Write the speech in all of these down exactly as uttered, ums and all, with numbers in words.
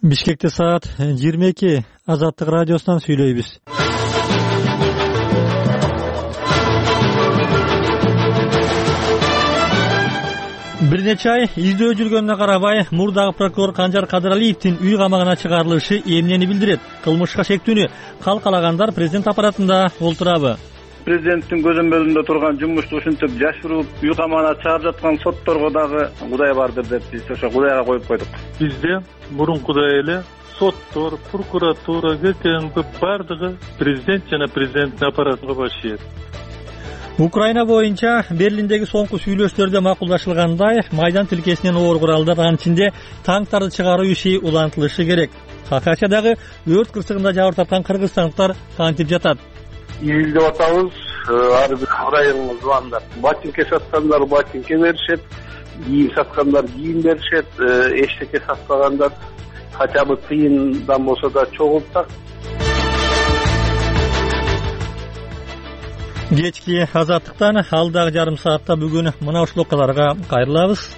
Бишкекте саат жыйырма эки. Азаттык радиосунан сүйлөйбүз. Бир нече ай издөө жүргөнүнө карабай, мурдагы прокурор Канжар Кадыралиевдин үй камагына чыгарылышы эмнени билдирет? Кылмышка шектүүнү калкалагандар президент аппаратында олтурабы? Президенттин көзөмөлүндө турган жумушту ушинтип жашыруп, үй камагына чыгарып жаткан сотторго дагы Кудай бардыр деп биз ошо Кудайга коюп койдук. Бизде мурункудай эле соттор, прокуратура, ГКМБ бардыгы президент жана президенттин аппаратына баш ийет. Украина боюнча Берлиндеги соңку сүйлөшүүлөрдө макулдашылгандай, майдан тилкесинен оор куралдар, анын ичинде танктарды чыгаруу иши улантылышы керек. Хакасиядагы өрт кырсыгында жабыр тапкан кыргызстандыктар кантип жатат? Издеп атабыз, ар бир районго звондап. Ботинке саткандар ботинке беришет, кийим саткандар кийим беришет, эчтеке сатпагандар хотя бы тыйындан болсо да чогултак. Кечки азаттыктан алдагы жарым саатта бүгүн мына ушул окуяларга кайрылабыз.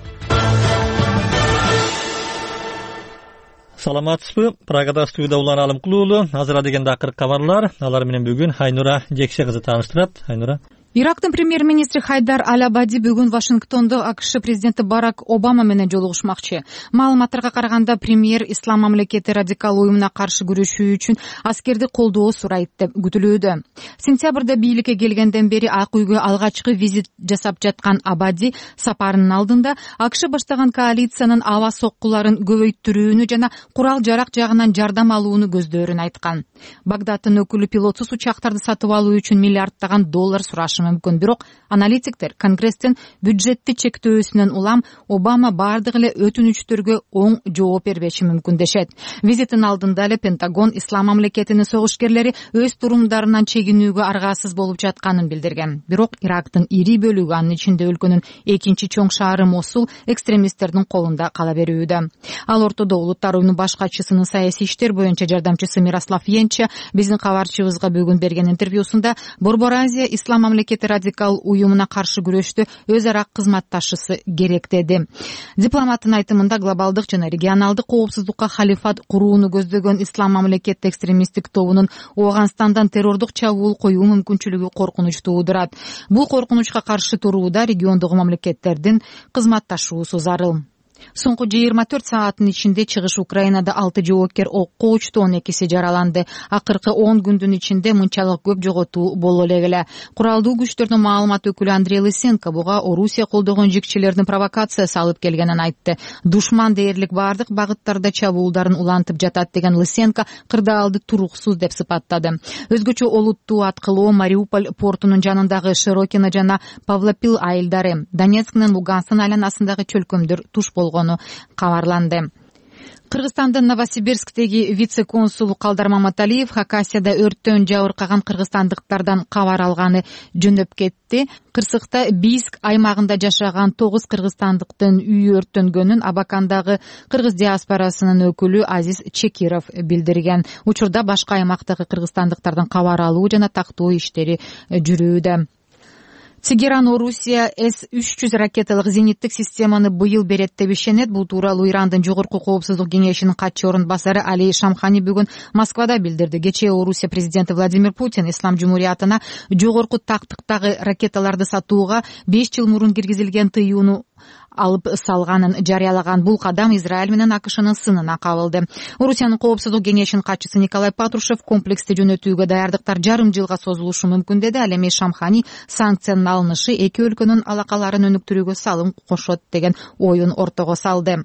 Саламатсызбы? Прагада студияда Улан Алымкулуулу. Азыр дегенде акыркы кабарлар. Алар менен бүгүн Айнура Жекше кызы тааныштырат. Айнура. Ирактын премьер-министри Хайдар Аль-Абади бүгүн Вашингтондо АКШ президенти Барак Обама менен жолугушмакчы. Маалыматтарга караганда премьер ислам мамлекети радикал уюмуна каршы күрөшүү үчүн аскерди колдоо сурайт деп күтүлүүдө. Сентябрда бийликке келгенден бери Ак үйгө алгачкы визит жасап жаткан Абади сапарынын алдында АКШ баштаган коалициянын аба соккуларын көбөйттүрүүнү жана курал жарак жагынан жардам алууну көздөрүн айткан. Багдадтын өкүлү пилотсуз учактарды сатып алуу үчүн миллиарддаган доллар сурашы мүмкүн. Бирок аналитиктер Конгресстин бюджетти чектөөсүнөн улам Обама бардык эле өтүнүчтөргө оң жооп бербеши мүмкүн дешет. Визиттин алдында эле Пентагон ислам мамлекетинин согушкерлери өз турумдарынан чегинүүгө аргасыз болуп жатканын билдирген. Бирок Ирактын ири бөлүгү, анын ичинде өлкөнүн экинчи чоң шаары Мосул экстремисттердин колунда кала берүүдө. Ал ортодо Улуттар уюмунун баш катчысынын саясий иштер боюнча жардамчысы Мирослав Енча биздин кабарчыбызга бүгүн берген интервьюсунда Борбор Азия ислам мамлекети радикал уюмуна каршы күрөштө өз ара кызматташысы керек деди. Дипломаттын айтымында глобалдык жана регионалдык коопсуздукка халифат курууну көздөгөн ислам мамлекети экстремисттик тобунун Ооганстандан террордук чабуул коюу мүмкүнчүлүгү коркунуч туудурат. Бул коркунучка каршы турууда региондогу мамлекеттердин кызматташуусу зарыл. Соңку жыйырма төрт сааттын ичинде чыгыш Украинада алты жоопкер окко учту, он экиси жараланды. Акыркы он күндүн ичинде мынчалык көп жоготуу боло эле. Куралдуу күчтөрдүн маалымат өкүлү Андрей Лысенко буга Орусия колдогон жикчилердин провокациясы алып келгенин айтты. Душман дээрлик бардык багыттарда чабуулдарын улантып жатат деген Лысенко кырдаалды туруксуз деп сыпаттады. Өзгөчө олуттуу аткылоо Мариуполь портунун жанындагы Широкино жана Павлопил айылдары, Донецк менен Луганстын айланасындагы чөлкөмдөр туш болгону кабарланды. Кыргызстандын Новосибирсктеги вице-консулу Калдар Маматалиев Хакасияда өрттөн жабыркаган кыргызстандыктардан кабар алганы жөнөп кетти. Кырсыкта Бийск аймагында жашаган тогуз кыргызстандыктын үйү өрттөнгөнүн Абакандагы кыргыз диаспорасынын өкүлү Азиз Чекиров билдирген. Учурда башка аймактагы кыргызстандыктардан кабар алуу жана тактоо иштери жүрүүдө. Тегеран Орусия эс үч жүз ракеталык зениттик системаны быйыл берет деп ишенет. Бул тууралуу Ирандын жогорку коопсуздук кеңешинин катчы орун басары Али Шамхани бүгүн Москвада билдирди. Кечээ Орусия президенти Владимир Путин Ислам Жумурiyatына жогорку тактыктагы ракеталарды сатууга беш жыл мурун киргизилген тыюуну алып салганын жарыялаган. Бул кадам Израиль менен АКШнын сынына кабылды. Орусиянын коопсуздук кеңешинин катчысы Николай Патрушев комплексти жөнөтүүгө даярдыктар жарым жылга созулушу мүмкүн деди. Ал эми Шамхани санкциянын алынышы эки өлкөнүн алакаларын өнүктүрүүгө салым кошот деген оюн ортого салды.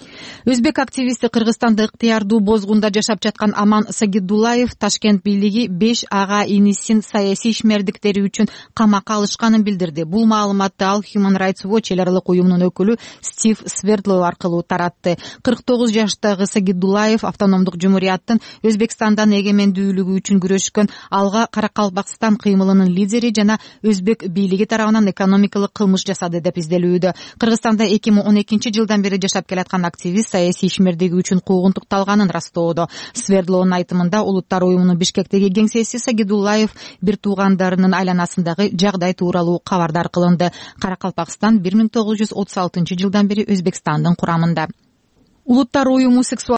Өзбек активисти Кыргызстанда ыктыярдуу бозгунда жашап жаткан Аман Сагидуллаев Ташкент бийлиги беш ага инисин саясий ишмердиктери үчүн камакка алышканын билдирди. Бул маалыматты ал Human Rights Watch эл аралык уюмунун өкүлү Стив Свердлов аркылуу таратты. кырк тогуз жаштагы Сагидуллаев автономдук жумурияттын Өзбекстандан эгемендүүлүгү үчүн күрөшкөн Алга Каракалпакстан кыймылынын лидери жана Өзбек бийлиги тарабынан экономикалык кылмыш жасады деп изделүүдө. Кыргызстанда эки миң он экинчи жылдан бери жашап келаткан активист саясий ишмердиги үчүн куугунтукталганын растоодо. Свердловдун айтымында Улуттар уюмунун Бишкектеги кеңсеси Сагидуллаев бир туугандарынын айланасындагы жагдай тууралуу кабардар кылынды. Каракалпакстан бир миң тогуз жүз отуз алтынчы жылдан бери Өзбекстандын курамында. Улуттар уюму сексуал